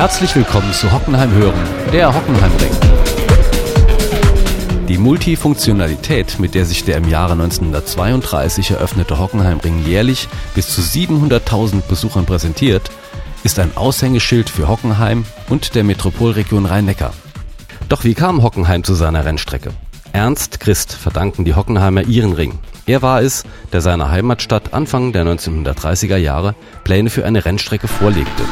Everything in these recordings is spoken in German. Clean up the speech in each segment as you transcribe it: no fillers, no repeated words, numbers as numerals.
Herzlich willkommen zu Hockenheim hören, der Hockenheimring. Die Multifunktionalität, mit der sich der im Jahre 1932 eröffnete Hockenheimring jährlich bis zu 700.000 Besuchern präsentiert, ist ein Aushängeschild für Hockenheim und der Metropolregion Rhein-Neckar. Doch wie kam Hockenheim zu seiner Rennstrecke? Ernst Christ verdanken die Hockenheimer ihren Ring. Er war es, der seiner Heimatstadt Anfang der 1930er Jahre Pläne für eine Rennstrecke vorlegte.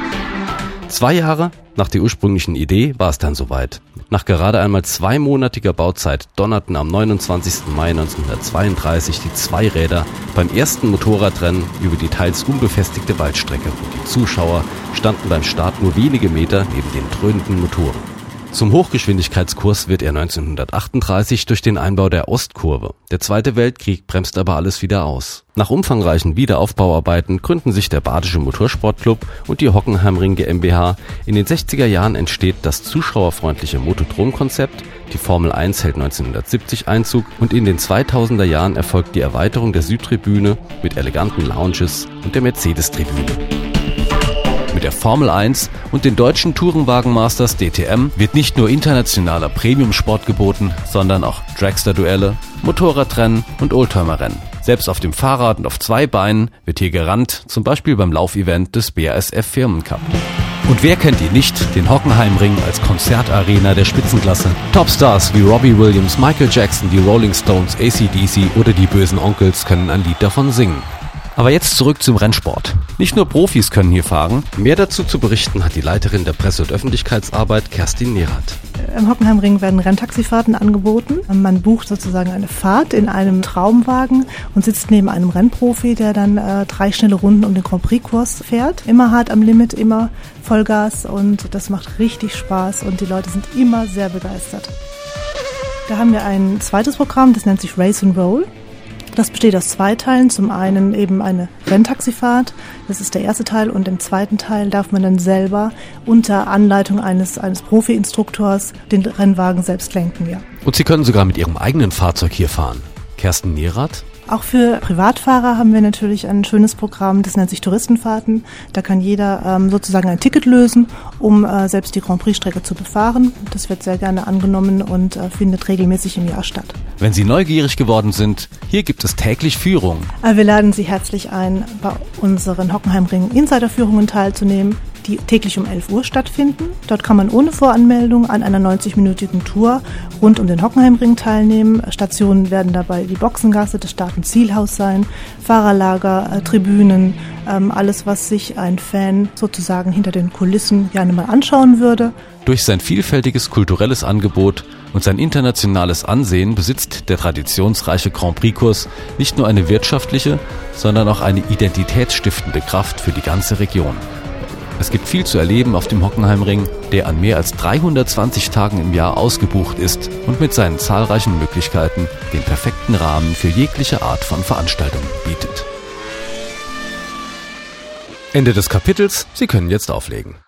2 Jahre nach der ursprünglichen Idee war es dann soweit. Nach gerade einmal 2-monatiger Bauzeit donnerten am 29. Mai 1932 die Zweiräder beim ersten Motorradrennen über die teils unbefestigte Waldstrecke. Die Zuschauer standen beim Start nur wenige Meter neben den dröhnenden Motoren. Zum Hochgeschwindigkeitskurs wird er 1938 durch den Einbau der Ostkurve. Der Zweite Weltkrieg bremst aber alles wieder aus. Nach umfangreichen Wiederaufbauarbeiten gründen sich der Badische Motorsportclub und die Hockenheimring GmbH. In den 60er Jahren entsteht das zuschauerfreundliche Motodrom-Konzept, die Formel 1 hält 1970 Einzug und in den 2000er Jahren erfolgt die Erweiterung der Südtribüne mit eleganten Lounges und der Mercedes-Tribüne. Mit der Formel 1 und den deutschen Tourenwagen-Masters DTM wird nicht nur internationaler Premium-Sport geboten, sondern auch Dragster-Duelle, Motorradrennen und Oldtimer-Rennen. Selbst auf dem Fahrrad und auf 2 Beinen wird hier gerannt, zum Beispiel beim Laufevent des BASF Firmencup. Und wer kennt ihn nicht, den Hockenheimring als Konzertarena der Spitzenklasse? Topstars wie Robbie Williams, Michael Jackson, die Rolling Stones, AC/DC oder die Bösen Onkels können ein Lied davon singen. Aber jetzt zurück zum Rennsport. Nicht nur Profis können hier fahren. Mehr dazu zu berichten hat die Leiterin der Presse- und Öffentlichkeitsarbeit Kerstin Nerath. Im Hockenheimring werden Renntaxifahrten angeboten. Man bucht sozusagen eine Fahrt in einem Traumwagen und sitzt neben einem Rennprofi, der dann 3 schnelle Runden um den Grand Prix-Kurs fährt. Immer hart am Limit, immer Vollgas und das macht richtig Spaß und die Leute sind immer sehr begeistert. Da haben wir ein zweites Programm, das nennt sich Race and Roll. Das besteht aus 2 Teilen. Zum einen eben eine Renntaxifahrt, das ist der erste Teil, und im zweiten Teil darf man dann selber unter Anleitung eines Profi-Instruktors den Rennwagen selbst lenken. Ja. Und Sie können sogar mit Ihrem eigenen Fahrzeug hier fahren. Kerstin Nerath? Auch für Privatfahrer haben wir natürlich ein schönes Programm, das nennt sich Touristenfahrten. Da kann jeder sozusagen ein Ticket lösen, um selbst die Grand Prix-Strecke zu befahren. Das wird sehr gerne angenommen und findet regelmäßig im Jahr statt. Wenn Sie neugierig geworden sind, hier gibt es täglich Führungen. Wir laden Sie herzlich ein, bei unseren Hockenheimring Insiderführungen teilzunehmen, die täglich um 11 Uhr stattfinden. Dort kann man ohne Voranmeldung an einer 90-minütigen Tour rund um den Hockenheimring teilnehmen. Stationen werden dabei die Boxengasse, das Start- und Zielhaus sein, Fahrerlager, Tribünen, alles, was sich ein Fan sozusagen hinter den Kulissen gerne mal anschauen würde. Durch sein vielfältiges kulturelles Angebot und sein internationales Ansehen besitzt der traditionsreiche Grand Prix-Kurs nicht nur eine wirtschaftliche, sondern auch eine identitätsstiftende Kraft für die ganze Region. Es gibt viel zu erleben auf dem Hockenheimring, der an mehr als 320 Tagen im Jahr ausgebucht ist und mit seinen zahlreichen Möglichkeiten den perfekten Rahmen für jegliche Art von Veranstaltungen bietet. Ende des Kapitels, Sie können jetzt auflegen.